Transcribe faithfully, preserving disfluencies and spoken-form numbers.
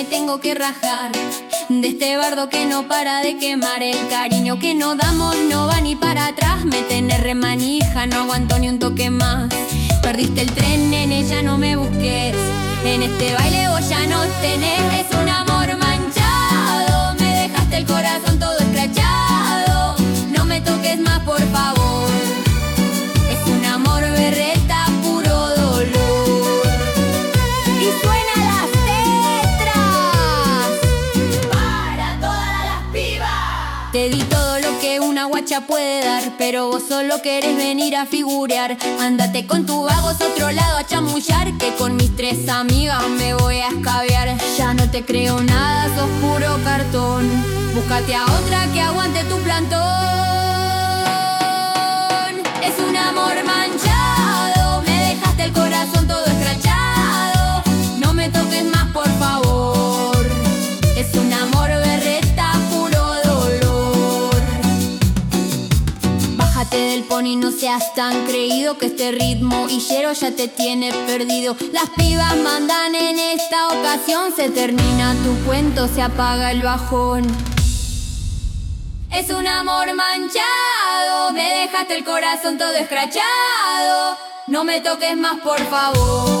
tengo que rajar de este bardo que no para de quemar. El cariño que no damos no va ni para atrás. Me tenés remanija, no aguanto ni un toque más. Perdiste el tren, nene, ya no me busques. En este baile vos ya no tenés. Es un amor manchado, me dejaste el corazón todo escrachado. No me toques más, por favor. Es un amor berreta, puro dolor. Y suena las tetras para todas las pibas. Te di todo lo que una guacha puede dar, pero vos solo querés venir a figurear. Ándate con tu vagos a otro lado a chamullar, que con mis tres amigas me voy a escabiar. Ya no te creo nada, sos puro cartón. Búscate a otra que aguante tu plantón. Es un amor manchado, me dejaste el corazón todo escrachado. No me toques más, por favor. Es un amor berreta, puro dolor. Bájate del pony, no seas tan creído, que este ritmo hillero ya te tiene perdido. Las pibas mandan en esta ocasión. Se termina tu cuento, se apaga el bajón. Es un amor manchado, me dejaste el corazón todo escrachado. No me toques más, por favor.